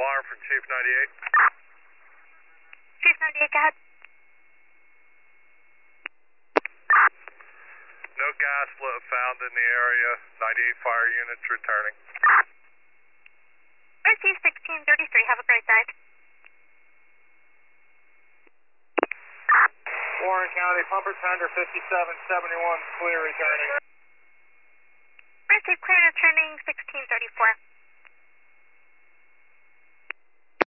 alarm from Chief 98. Chief 98, go ahead. No gas found in the area. 98 fire units returning. Received 1633. Have a great day. Warren County, pumper tender 5771, clear returning. Received clear returning 1634.